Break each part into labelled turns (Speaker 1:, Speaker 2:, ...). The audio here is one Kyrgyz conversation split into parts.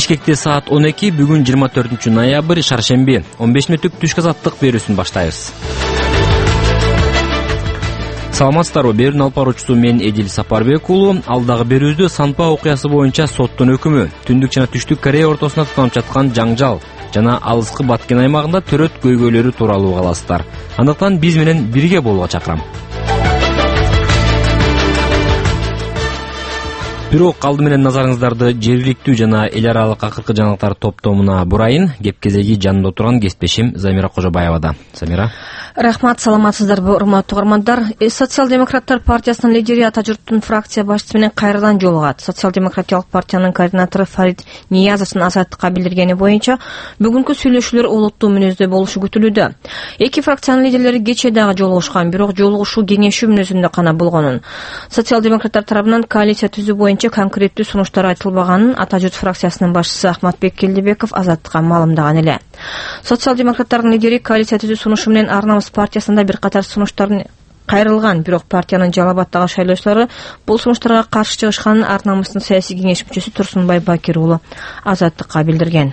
Speaker 1: Бишкекте саат 12, бүгүн 24 ноябрь, шаршемби. 15 мүнөттүк түшкү азаттык берүүсүн баштайбыз. Саламатсыздарбы, берүүнүн алып баруучусу мен Эдил Сапарбек уулу. Алдагы берүүбүздө Санпа окуясы боюнча соттун өкүмү, Түндүк жана Түштүк Корея ортосунда тутанып жаткан жаңжал жана алыскы Баткен аймагында төрөт көйгөйлөрү тууралуу каласыздар. Андыктан биз менен бирге болууга чакырам. Бирок алды менен назарыңыздарды жергиликтүү жана эл аралык акыркы жаңылыктар топтомуна бурайын. Кеп кезеги жанында отурган кесиптешим Замира Кожобаевада. Замира.
Speaker 2: Рахмат, саламатсыздарбы, урматтуу угармандар. Социал-демократтар партиясынын лидери Ата журттун фракция башчысы менен кайрадан жолугат. Социал-демократиялык партиянын координатору Фарид Ниязовдун Азаттыкка билдиргени боюнча, бүгүнкү сүйлөшүүлөр олуттуу мүнөздө болушу күтүлүүдө. Эки фракциянын лидерлери кечээ дагы жолугушкан, бирок жолугушуу кеңешүү мүнөзүндө гана болгонун. Социал-демократтар тарабынан коалиция түзүү боюнча конкреттүү сунуштар айтылбаганын Ата журт фракциясынын башчысы Ахматбек Келдебеков Азаттыкка маалымдаган эле. Социал-демократтардын лидери коалиция түзүү сунушу менен Ар намыс партиясында бир катар сунуштардын кайрылган, бирок партиянын Жалал Абаддагы шайлоочулары бул сунуштарга каршы чыгышканын Ар намыстын саясий кеңеш мүчөсү Турсунбай Бакир уулу Азаттыкка билдирген.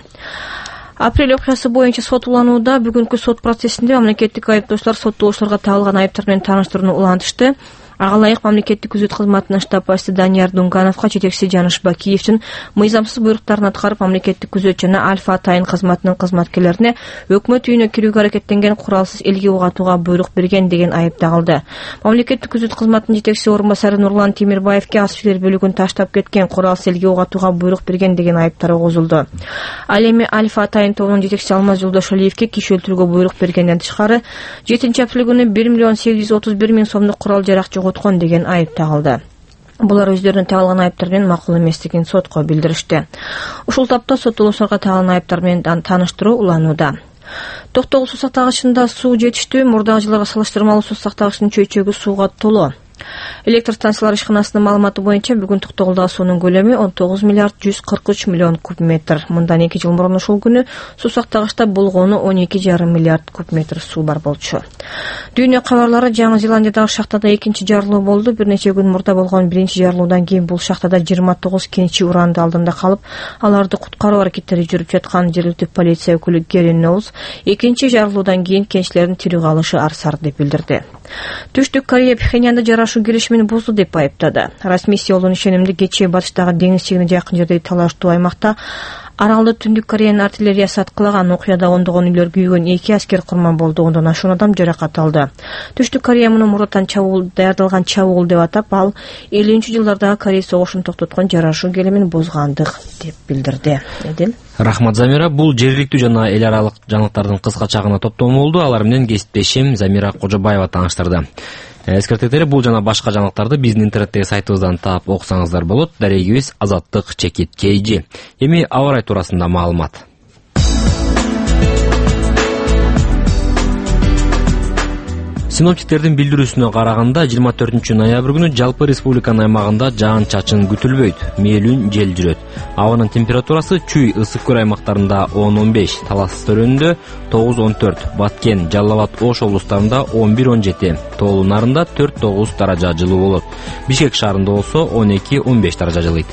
Speaker 2: Апрель окуясы боюнча сот уланууда. Бүгүнкү сот процессинде мамлекеттик айыптоочулар соттолуучуларга тагылган айыптар менен тааныштырууну улантышты. Ага ылайык мамлекеттик күзөт кызматынын штаб башчысы Данияр Дунгановго жетекчиси Жаныш Бакиевдин мыйзамсыз буйруктарын аткарып, мамлекеттик күзөт жана Альфа Атайын кызматынын кызматкерлерине өкмөт үйүнө кирүүгө аракеттенген куралсыз элге угатууга буйрук берген деген айып тагылды. Мамлекеттик күзөт кызматынын жетекчиси орун басары Нурлан Темирбаевге ас үйлер бөлүгүн таштап кеткен, куралсыз элге угатууга буйрук берген деген айыптар козулду. Ал эми Альфа Атайын тобунун жетекчиси Алмаз Жолдошалиевге киши өлтүрүүгө буйрук бергенден тышкары 7-апрель күнү 1,831,000 сомдук курал жарак жоgoткон деген айып тагылды. Булар өздөрүнүн тагылган айыптар менен макул эместигин сотко билдиришти. Ушул тапта соттолуучуларга тагылган айыптар менен тааныштыруу уланууда. Токтогул суу сактагычында суу жетиштүү, мурдагы жылдарга салыштырмалуу суу сактагычтын чөйчөгү сууга толуу. Электр станциялар ишканасынын маалыматы боюнча бүгүн Токтогулдагы суунун көлөмү 19 миллиард 143 миллион куб метр. Мындан 2 жыл мурун ушул күнү суу сактагычта болгону 12,5 миллиард куб метр суу бар болчу. Дүйнө кабарлары: Жаңы Зеландиядагы шахтада экинчи жарылуу болду. Бир нече күн мурда болгон биринчи жарылуудан кийин бул шахтада 29 кенчи уранды алдында калып, аларды куткаруу аракеттери жүрүп жаткан жергиликтүү полиция өкүлү Гери Ноуз экинчи жарылуудан кийин кенчилердин тирүү калышы арсар деп билдирди. Түштүк Корея Пхеньянды жарашуу келишимин бузду деп айыптады. Расмий Сеулдун ишенимди кечээ батыштагы деңиз чегине жакын жердеги талаштуу аймакта аралды Түндүк Кореянын артиллериясы аткылаган. Окуяда ондогон үйлөр күйгөн, 2 аскер курман болду, ондон ашуун адам жаракат алды. Түштүк Корея муну мурдатан даярдалган чабуул деп атап, ал 50-жылдардагы Корея согушун токтоткон жарашуу келишимин бузгандык деп билдирди. Эдил.
Speaker 1: Рахмат, Замира. Бул жергиликтүү жана эл аралык жаңылыктардын кыскача гана топтому болду. Алар менен кесиптешим Замира Кожобаева тааныштырды. Эскертетери, бул жана башка жаңылыктарды биздин интернеттеги сайтыбыздан таап окусаңыздар болот. Дарегибиз azattik.kg. Эми аба ырайы туурасында маалымат. Синоптиктердин билдирүүсүнө караганда 24 ноябрь күнү жалпы республиканын аймагында жаан-чачын күтүлбөйт, мээлүүн жел жүрөт. Абанын температурасы Чүй ысык көл аймактарында 10-15, Талас төрөндө 9-14, Баткен, Жалал Абад, Ош облустарында 11-17, Тоолу нарында 4-9 даража жылуу болот. Бишкек шаарында болсо 12-15 даража жылыйт.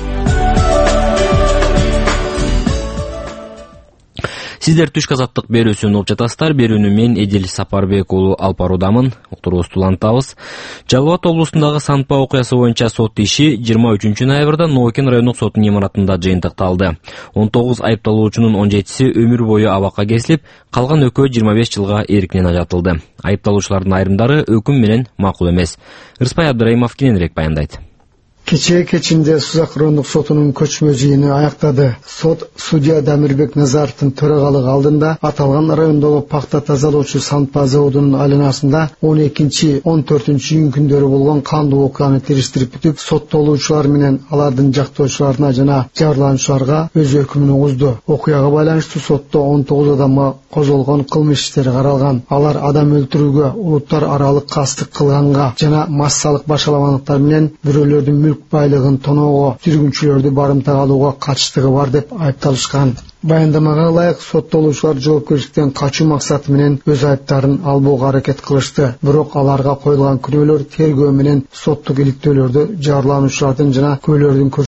Speaker 1: Сиздер түшкү азаттык берүүсүн угуп жатасыздар. Берүүнү мен Эдил Сапарбек уулу алып баруудамын. Уктуруубузду улантабыз. Жалал Абад облусундагы Санпа окуясы боюнча сот иши 23 ноябрда Новокен райондук сотунун имаратында жыйынтыкталды. 19 айыпталуучунун 17си өмүр бою абакка кесилип, калган экөө 25 жылга эркинен ажатылды. Айыпталуучулардын айрымдары өкүм менен макул эмес. Ырыспай Абдырайымов кененирээк баяндайт.
Speaker 3: Кечинде Сузак райондук сотунун көчмө жыйыны аяктады. Сот судья Дамирбек Назаровдун төрагалыгы алдында аталган райондогу пакта тазалоочу Санпа заводунун айланасында 12-14 күндөрү болгон кандуу окуяны териштирип бүтүп, соттолуучулар менен алардын жактоочуларына жана жабырлануучуларга өз өкүмүн угузду. Окуяга байланыштуу сотто 19 адамга козголгон кылмыш иштери каралган. Алар адам өлтүрүүгө, улуттар аралык кастык кылганга жана массалык башаламандыктар менен бирөөлөрдүн байлыгын тоноого, жүргүнчүлөрдү барымтага алууга катыштыгы бар деп айыпталышкан. Баяндамага ылайык соттолуучулар жоопкерчиликтен качуу максаты менен өз айыптарын албоого аракет кылышты. Бирок аларга коюлган күнөөлөр тергөө менен соттук иликтөөлөрдө жабырлануучулардын жана күбөлөрдүн